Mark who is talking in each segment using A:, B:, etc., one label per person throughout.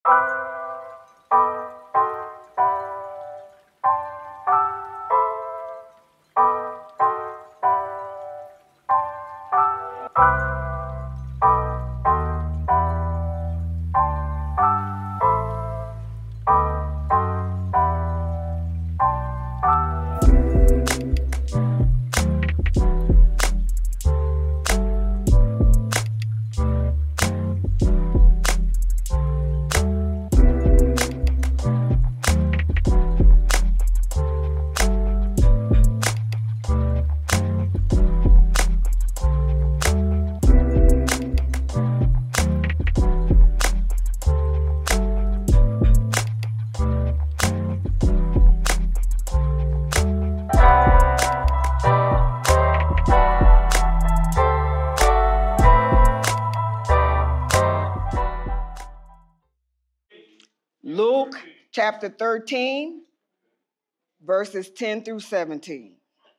A: Luke chapter 13, verses 10 through 17.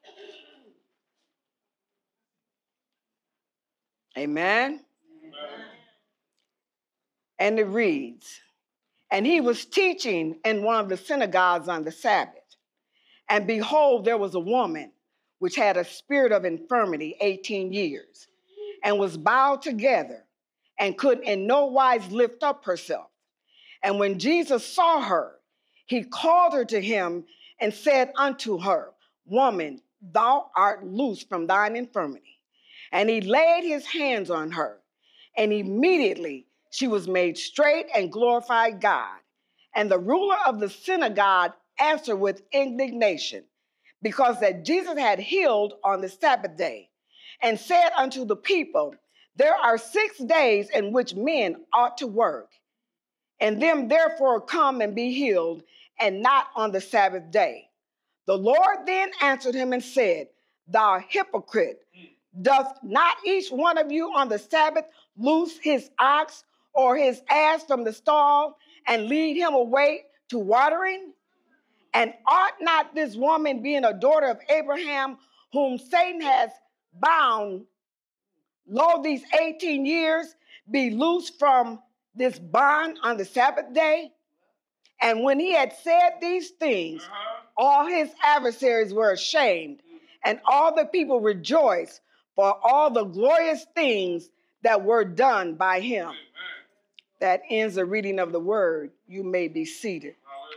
A: Amen. And it reads, "And he was teaching in one of the synagogues on the Sabbath. And behold, there was a woman which had a spirit of infirmity 18 years, and was bowed together, and could in no wise lift up herself. And when Jesus saw her, he called her to him and said unto her, Woman, thou art loosed from thine infirmity. And he laid his hands on her, and immediately she was made straight and glorified God. And the ruler of the synagogue answered with indignation, because that Jesus had healed on the Sabbath day, and said unto the people, There are 6 days in which men ought to work, and them therefore come and be healed, and not on the Sabbath day. The Lord then answered him and said, Thou hypocrite, doth not each one of you on the Sabbath loose his ox or his ass from the stall and lead him away to watering? And ought not this woman, being a daughter of Abraham, whom Satan has bound, lo, these 18 years, be loosed from this bond on the Sabbath day? And when he had said these things, all his adversaries were ashamed, and all the people rejoiced for all the glorious things that were done by him." Amen. That ends the reading of the word. You may be seated.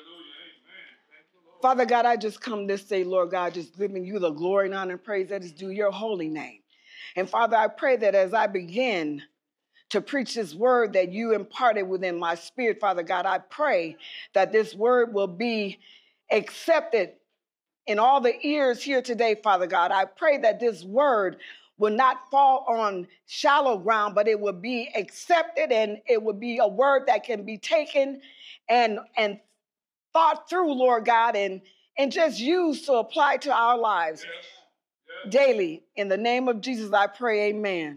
A: Father God, I just come this day, Lord God, just giving you the glory and honor and praise that is due your holy name. And Father, I pray that as I begin to preach this word that you imparted within my spirit, Father God, I pray that this word will be accepted in all the ears here today, Father God. I pray that this word will not fall on shallow ground, but it will be accepted, and it will be a word that can be taken and thought through, Lord God, and just used to apply to our lives daily. In the name of Jesus, I pray, amen.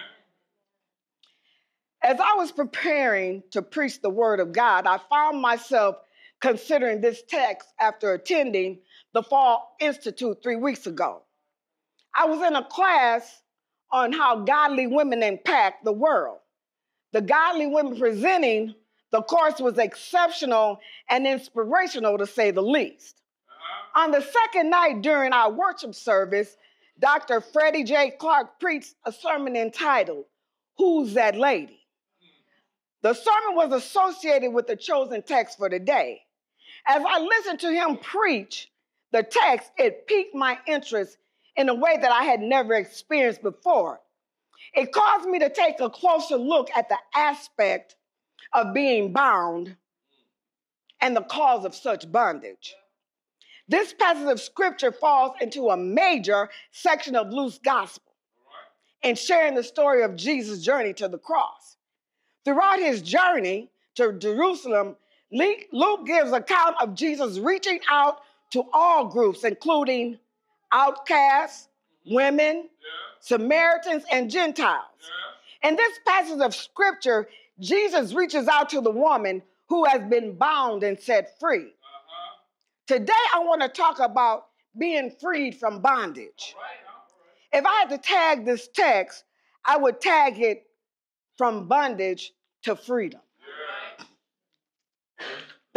A: As I was preparing to preach the word of God, I found myself considering this text after attending the Fall Institute 3 weeks ago. I was in a class on how godly women impact the world. The godly women presenting the course was exceptional and inspirational, to say the least. On the second night during our worship service, Dr. Freddie J. Clark preached a sermon entitled, Who's That Lady? The sermon was associated with the chosen text for the day. As I listened to him preach the text, it piqued my interest in a way that I had never experienced before. It caused me to take a closer look at the aspect of being bound and the cause of such bondage. This passage of scripture falls into a major section of Luke's gospel in sharing the story of Jesus' journey to the cross. Throughout his journey to Jerusalem, Luke gives account of Jesus reaching out to all groups, including outcasts, women, Samaritans, and Gentiles. In this passage of scripture, Jesus reaches out to the woman who has been bound and set free. Today, I want to talk about being freed from bondage. If I had to tag this text, I would tag it from bondage to freedom.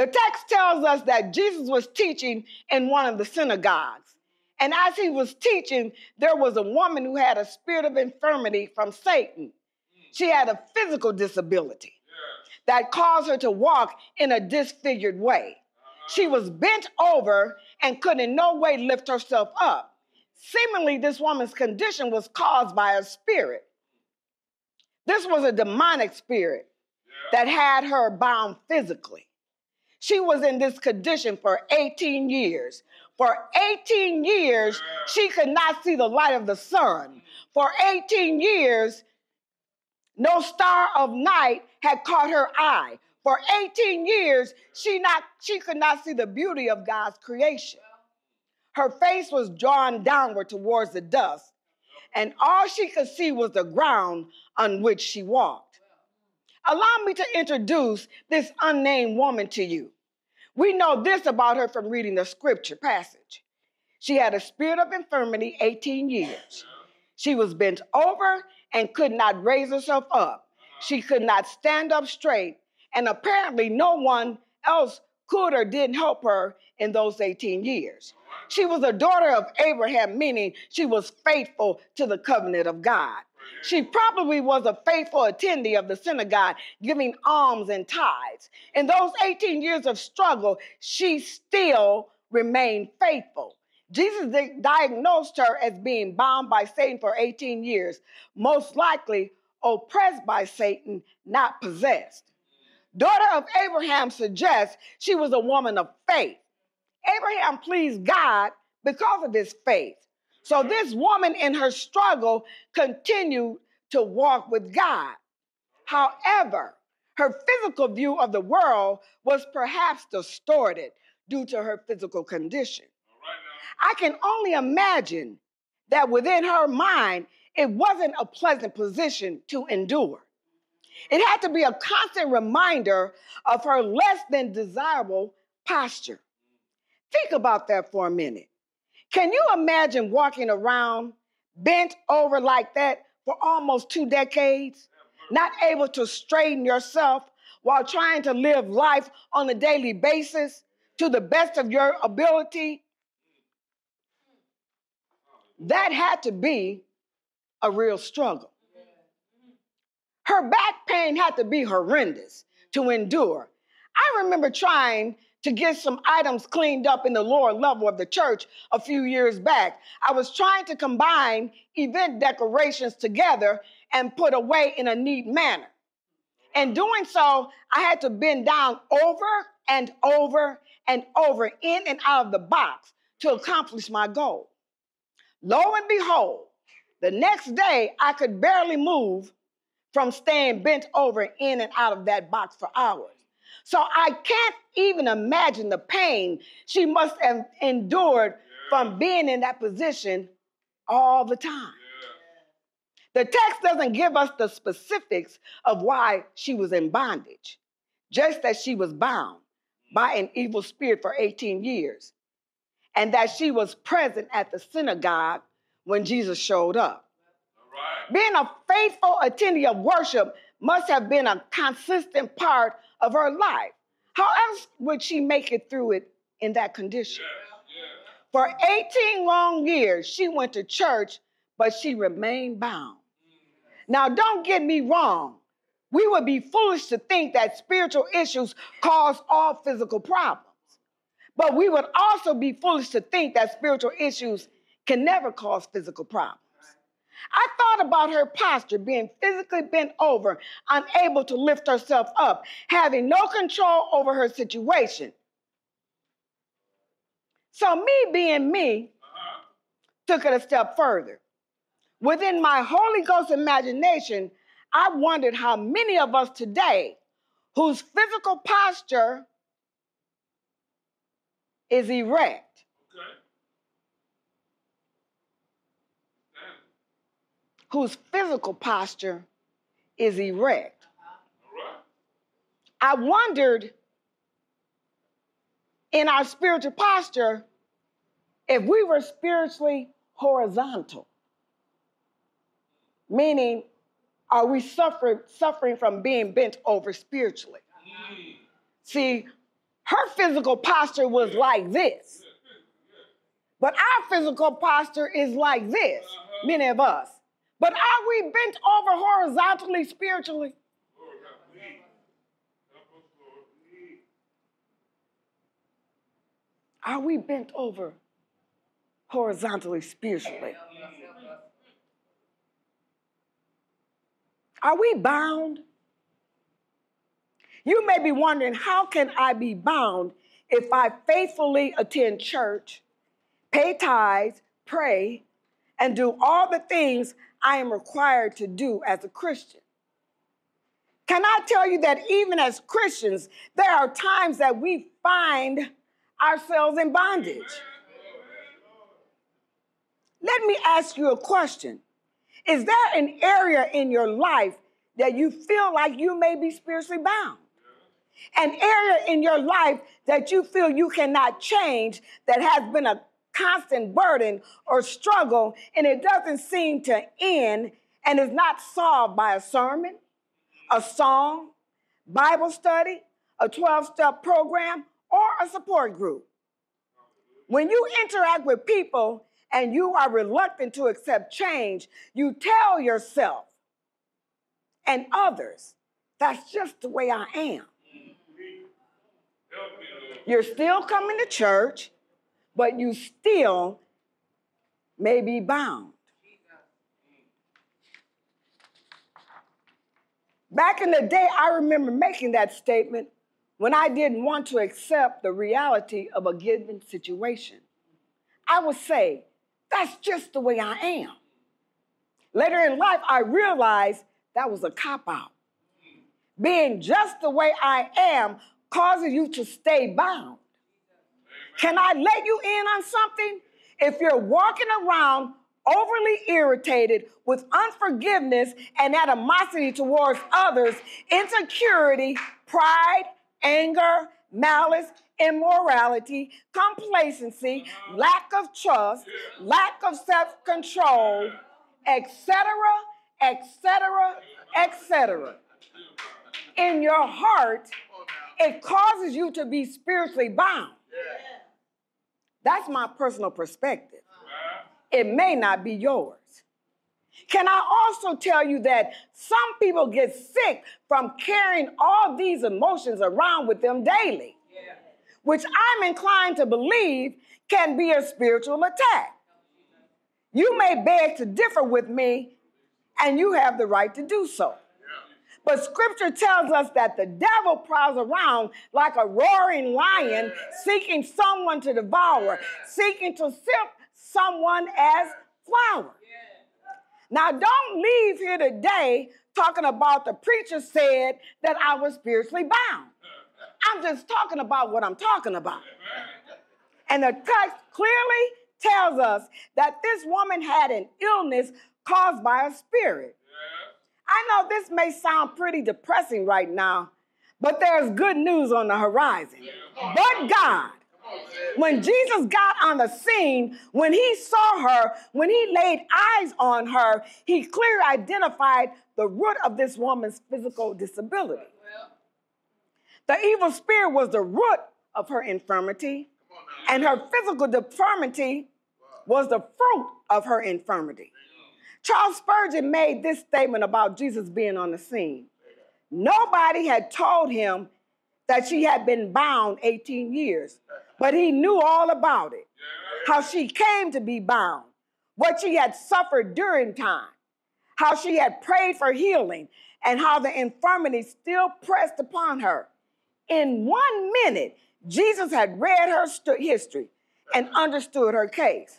A: The text tells us that Jesus was teaching in one of the synagogues. And as he was teaching, there was a woman who had a spirit of infirmity from Satan. She had a physical disability that caused her to walk in a disfigured way. She was bent over and could in no way lift herself up. Seemingly, this woman's condition was caused by a spirit. This was a demonic spirit that had her bound physically. She was in this condition for 18 years. For 18 years, she could not see the light of the sun. For 18 years, no star of night had caught her eye. For 18 years, she could not see the beauty of God's creation. Her face was drawn downward towards the dust, and all she could see was the ground on which she walked. Allow me to introduce this unnamed woman to you. We know this about her from reading the scripture passage. She had a spirit of infirmity 18 years. She was bent over and could not raise herself up. She could not stand up straight, and apparently no one else could or did help her in those 18 years. She was a daughter of Abraham, meaning she was faithful to the covenant of God. She probably was a faithful attendee of the synagogue, giving alms and tithes. In those 18 years of struggle, she still remained faithful. Jesus diagnosed her as being bound by Satan for 18 years, most likely oppressed by Satan, not possessed. Daughter of Abraham suggests she was a woman of faith. Abraham pleased God because of his faith. So this woman in her struggle continued to walk with God. However, her physical view of the world was perhaps distorted due to her physical condition. I can only imagine that within her mind, it wasn't a pleasant position to endure. It had to be a constant reminder of her less than desirable posture. Think about that for a minute. Can you imagine walking around bent over like that for almost 2 decades, not able to straighten yourself while trying to live life on a daily basis to the best of your ability? That had to be a real struggle. Her back pain had to be horrendous to endure. I remember trying to get some items cleaned up in the lower level of the church a few years back. I was trying to combine event decorations together and put away in a neat manner. In doing so, I had to bend down over and over and over in and out of the box to accomplish my goal. Lo and behold, the next day I could barely move from staying bent over in and out of that box for hours. So I can't even imagine the pain she must have endured from being in that position all the time. The text doesn't give us the specifics of why she was in bondage, just that she was bound by an evil spirit for 18 years, and that she was present at the synagogue when Jesus showed up. Being a faithful attendee of worship must have been a consistent part of her life. How else would she make it through it in that condition? For 18 long years, she went to church, but she remained bound. Now, don't get me wrong. We would be foolish to think that spiritual issues cause all physical problems. But we would also be foolish to think that spiritual issues can never cause physical problems. I thought about her posture, being physically bent over, unable to lift herself up, having no control over her situation. So me being me, took it a step further. Within my Holy Ghost imagination, I wondered how many of us today whose physical posture is erect, whose physical posture is erect. I wondered in our spiritual posture if we were spiritually horizontal, meaning are we suffering from being bent over spiritually? See, Her physical posture was like this. But our physical posture is like this, many of us. But are we bent over horizontally spiritually? Are we bent over horizontally spiritually? Are we bound? You may be wondering, how can I be bound if I faithfully attend church, pay tithes, pray, and do all the things I am required to do as a Christian? Can I tell you that even as Christians, there are times that we find ourselves in bondage? Let me ask you a question. Is there an area in your life that you feel like you may be spiritually bound? An area in your life that you feel you cannot change, that has been a constant burden or struggle, and it doesn't seem to end and is not solved by a sermon, a song, Bible study, a 12-step program, or a support group? When you interact with people and you are reluctant to accept change, you tell yourself and others, that's just the way I am. You're still coming to church, but you still may be bound. Back in the day, I remember making that statement when I didn't want to accept the reality of a given situation. I would say, that's just the way I am. Later in life, I realized that was a cop-out. Being just the way I am causes you to stay bound. Can I let you in on something? If you're walking around overly irritated with unforgiveness and animosity towards others, insecurity, pride, anger, malice, immorality, complacency, lack of trust, lack of self-control, etc., etc., etc. in your heart, it causes you to be spiritually bound. That's my personal perspective. It may not be yours. Can I also tell you that some people get sick from carrying all these emotions around with them daily, which I'm inclined to believe can be a spiritual attack. You may beg to differ with me, and you have the right to do so. But scripture tells us that the devil prowls around like a roaring lion, seeking someone to devour, seeking to sift someone as flour. Now, don't leave here today talking about the preacher said that I was spiritually bound. I'm just talking about what I'm talking about. And the text clearly tells us that this woman had an illness caused by a spirit. I know this may sound pretty depressing right now, but there's good news on the horizon. But God, when Jesus got on the scene, when he saw her, when he laid eyes on her, he clearly identified the root of this woman's physical disability. The evil spirit was the root of her infirmity, and her physical deformity was the fruit of her infirmity. Charles Spurgeon made this statement about Jesus being on the scene. Nobody had told him that she had been bound 18 years, but he knew all about it. How she came to be bound, what she had suffered during time, how she had prayed for healing, and how the infirmity still pressed upon her. In 1 minute, Jesus had read her history and understood her case.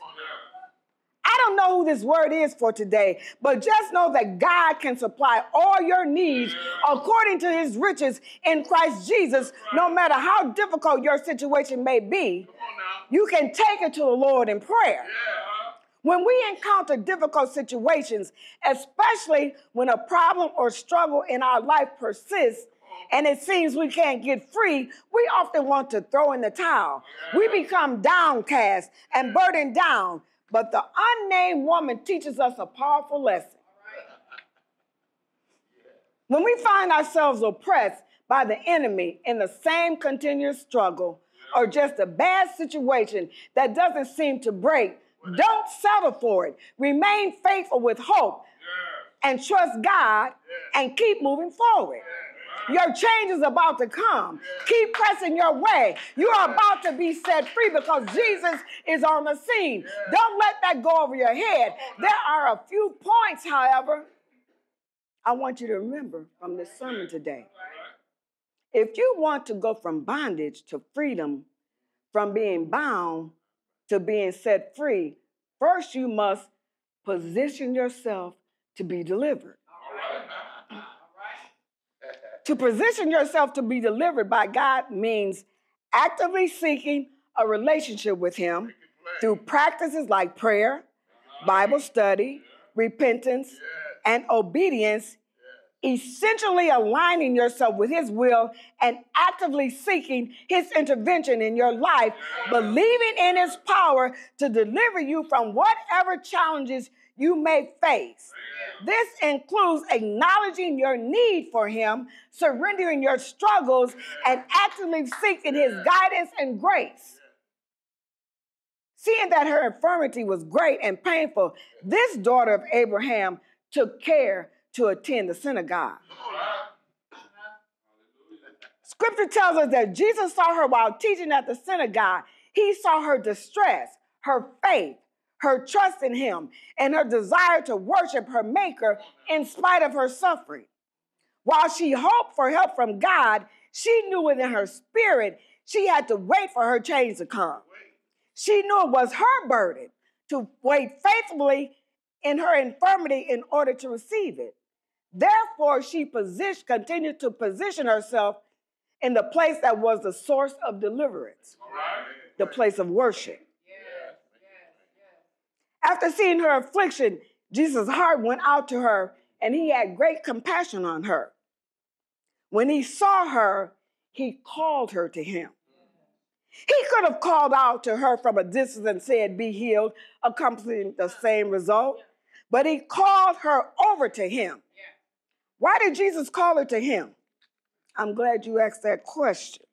A: I don't know who this word is for today, but just know that God can supply all your needs according to his riches in Christ Jesus, no matter how difficult your situation may be. You can take it to the Lord in prayer. When we encounter difficult situations, especially when a problem or struggle in our life persists, and it seems we can't get free, we often want to throw in the towel. We become downcast and burdened down. But the unnamed woman teaches us a powerful lesson. When we find ourselves oppressed by the enemy in the same continuous struggle or just a bad situation that doesn't seem to break, don't settle for it. Remain faithful with hope and trust God and keep moving forward. Your change is about to come. Keep pressing your way. You are about to be set free because Jesus is on the scene. Don't let that go over your head. There are a few points, however, I want you to remember from this sermon today. If you want to go from bondage to freedom, from being bound to being set free, first you must position yourself to be delivered. To position yourself to be delivered by God means actively seeking a relationship with Him through practices like prayer, Bible study, repentance, and obedience, essentially aligning yourself with His will and actively seeking His intervention in your life, believing in His power to deliver you from whatever challenges you may face. This includes acknowledging your need for Him, surrendering your struggles, and actively seeking His guidance and grace. Seeing that her infirmity was great and painful, this daughter of Abraham took care to attend the synagogue. Scripture tells us that Jesus saw her while teaching at the synagogue. He saw her distress, her faith, her trust in Him, and her desire to worship her Maker in spite of her suffering. While she hoped for help from God, she knew within her spirit she had to wait for her change to come. She knew it was her burden to wait faithfully in her infirmity in order to receive it. Therefore, she continued to position herself in the place that was the source of deliverance, the place of worship. After seeing her affliction, Jesus' heart went out to her, and He had great compassion on her. When He saw her, He called her to Him. He could have called out to her from a distance and said, "Be healed," accomplishing the same result. But He called her over to Him. Why did Jesus call her to Him? I'm glad you asked that question.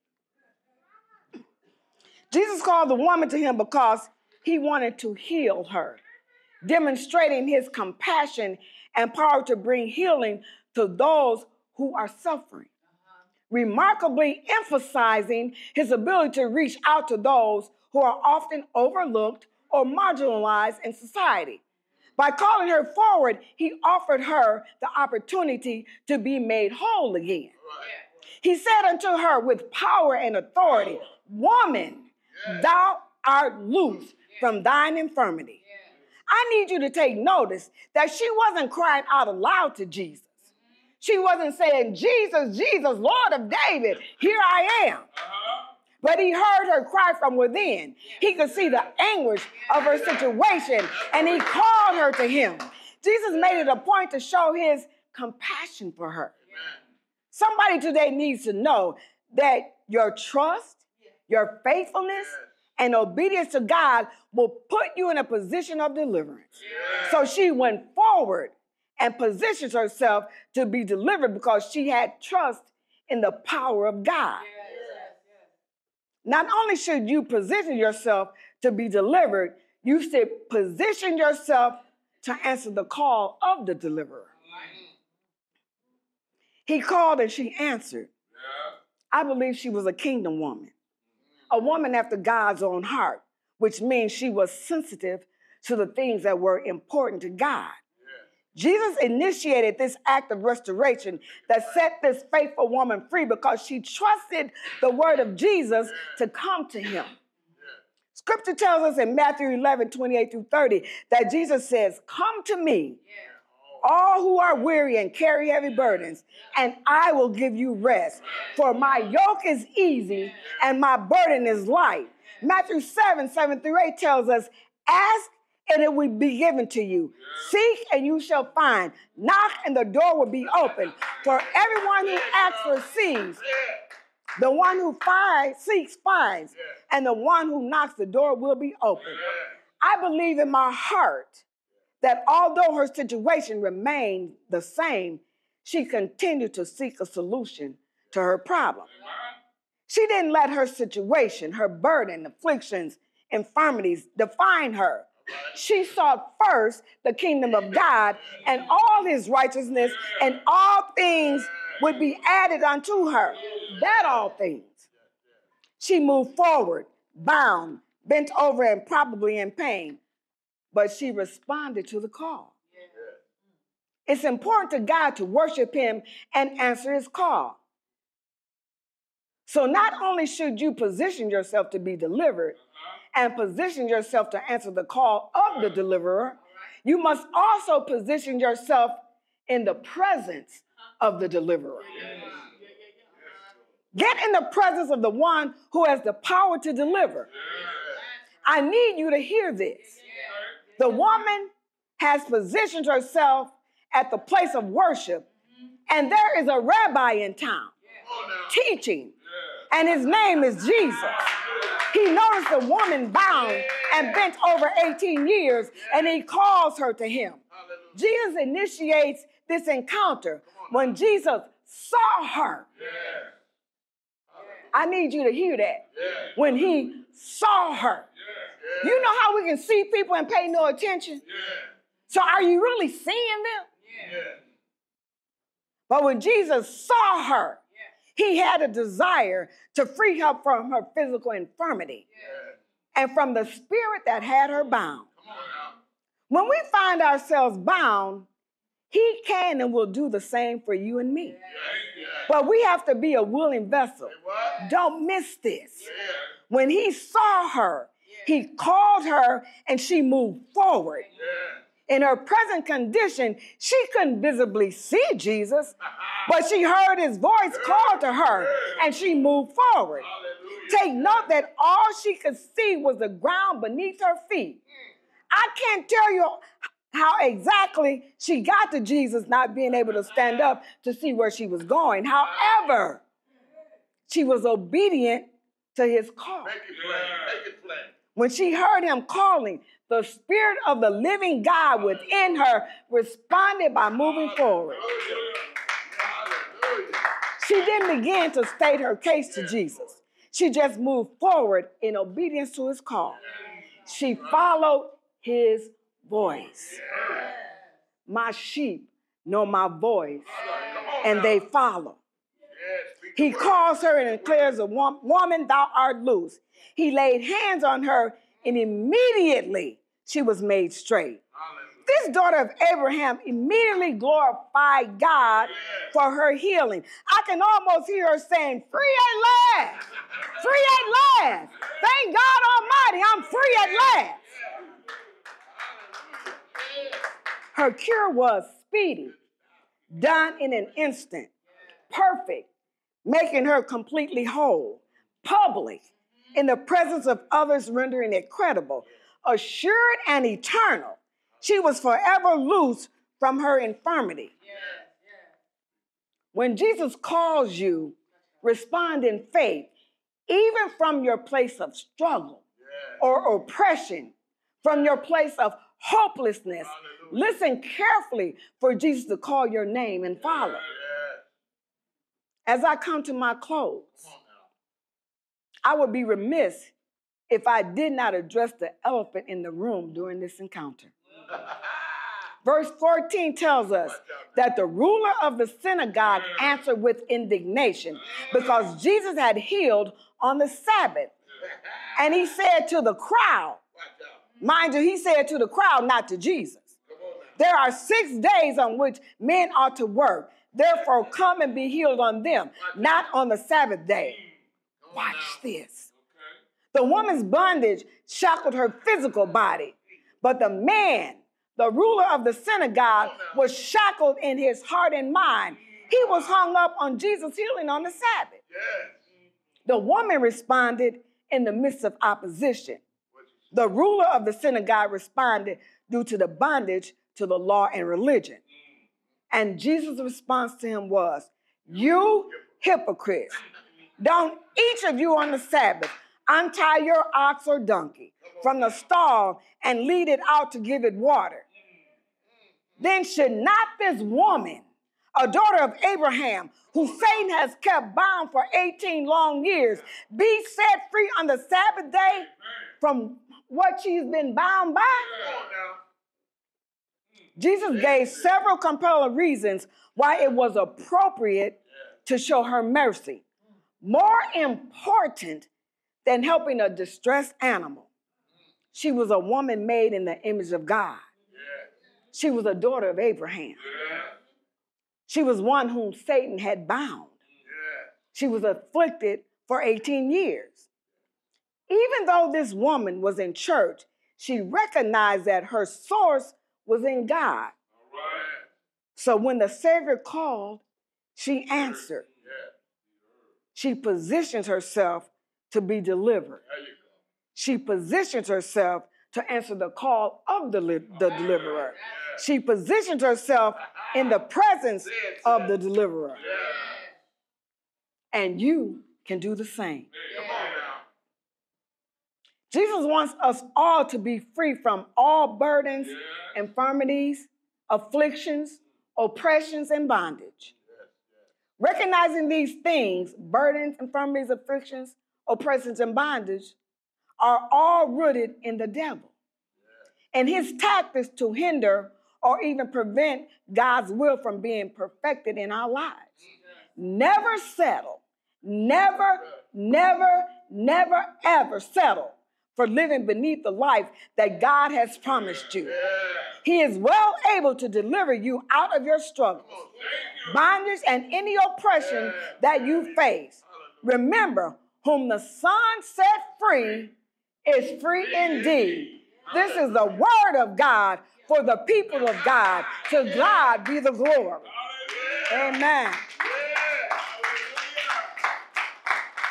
A: Jesus called the woman to Him because He wanted to heal her, demonstrating His compassion and power to bring healing to those who are suffering, remarkably emphasizing His ability to reach out to those who are often overlooked or marginalized in society. By calling her forward, He offered her the opportunity to be made whole again. He said unto her with power and authority, "Woman, thou art loose from thine infirmity." I need you to take notice that she wasn't crying out aloud to Jesus. She wasn't saying, "Jesus, Jesus, Lord of David, here I am." But He heard her cry from within. He could see the anguish of her situation, and He called her to Him. Jesus made it a point to show His compassion for her. Somebody today needs to know that your trust, your faithfulness, and obedience to God will put you in a position of deliverance. So she went forward and positioned herself to be delivered because she had trust in the power of God. Not only should you position yourself to be delivered, you should position yourself to answer the call of the deliverer. He called and she answered. I believe she was a kingdom woman, a woman after God's own heart, which means she was sensitive to the things that were important to God. Jesus initiated this act of restoration that set this faithful woman free because she trusted the word of Jesus to come to Him. Scripture tells us in Matthew 11:28-30 that Jesus says, "Come to me, all who are weary and carry heavy burdens, and I will give you rest. For my yoke is easy and my burden is light." Matthew 7:7-8 tells us, "Ask and it will be given to you. Seek and you shall find. Knock and the door will be open. For everyone who asks receives. The one who seeks finds. And the one who knocks, the door will be open." I believe in my heart that although her situation remained the same, she continued to seek a solution to her problem. She didn't let her situation, her burden, afflictions, infirmities define her. She sought first the kingdom of God and all his righteousness, and all things would be added unto her. That all things. She moved forward, bound, bent over, and probably in pain, but she responded to the call. It's important to God to worship him and answer his call. So not only should you position yourself to be delivered and position yourself to answer the call of the deliverer, you must also position yourself in the presence of the deliverer. Get in the presence of the one who has the power to deliver. I need you to hear this. The woman has positioned herself at the place of worship, and there is a rabbi in town teaching, and his name is Jesus. He noticed a woman bound and bent over 18 years, and he calls her to him. Jesus initiates this encounter when Jesus saw her. I need you to hear that. When he saw her. You know how we can see people and pay no attention? So are you really seeing them? But when Jesus saw her, he had a desire to free her from her physical infirmity and from the spirit that had her bound. When we find ourselves bound, he can and will do the same for you and me. But we have to be a willing vessel. Don't miss this. When he saw her, he called her and she moved forward. In her present condition, she couldn't visibly see Jesus, but she heard his voice call to her and she moved forward. Take note that all she could see was the ground beneath her feet. I can't tell you how exactly she got to Jesus not being able to stand up to see where she was going. However, she was obedient to his call. When she heard him calling, the spirit of the living God within her responded by moving forward. She didn't begin to state her case to Jesus. She just moved forward in obedience to his call. She followed his voice. My sheep know my voice, and they follow. He calls her and declares, woman, thou art loose. He laid hands on her, and immediately she was made straight. This daughter of Abraham immediately glorified God for her healing. I can almost hear her saying, free at last, free at last. Thank God Almighty, I'm free at last. Her cure was speedy, done in an instant, perfect, making her completely whole, public, in the presence of others, rendering it credible, assured and eternal. She was forever loose from her infirmity. When Jesus calls you, respond in faith, even from your place of struggle or oppression, from your place of hopelessness. Listen carefully for Jesus to call your name and follow. As I come to my close, I would be remiss if I did not address the elephant in the room during this encounter. Verse 14 tells us that the ruler of the synagogue answered with indignation because Jesus had healed on the Sabbath. And he said to the crowd, mind you, he said to the crowd, not to Jesus. There are 6 days on which men ought to work. Therefore, come and be healed on them, not on the Sabbath day. Watch this. The woman's bondage shackled her physical body, but the man, the ruler of the synagogue, was shackled in his heart and mind. He was hung up on Jesus' healing on the Sabbath. The woman responded in the midst of opposition. The ruler of the synagogue responded due to the bondage to the law and religion. And Jesus' response to him was, you hypocrites, don't each of you on the Sabbath untie your ox or donkey from the stall and lead it out to give it water. Then should not this woman, a daughter of Abraham, who Satan has kept bound for 18 long years, be set free on the Sabbath day from what she's been bound by? Jesus gave several compelling reasons why it was appropriate to show her mercy. More important than helping a distressed animal, she was a woman made in the image of God. She was a daughter of Abraham. She was one whom Satan had bound. She was afflicted for 18 years. Even though this woman was in church, she recognized that her source was in God. So when the Savior called, she answered. She positions herself to be delivered. She positions herself to answer the call of the deliverer. She positions herself in the presence of the deliverer. And you can do the same. Jesus wants us all to be free from all burdens, infirmities, afflictions, oppressions, and bondage. Recognizing these things, burdens, infirmities, afflictions, oppressions, and bondage, are all rooted in the devil and his tactics to hinder or even prevent God's will from being perfected in our lives. Never settle. Never, never, never, ever settle for living beneath the life that God has promised you. He is well able to deliver you out of your struggles, bondage, and any oppression that you face. Remember, whom the Son set free is free indeed. This is the word of God for the people of God. To God be the glory. Amen.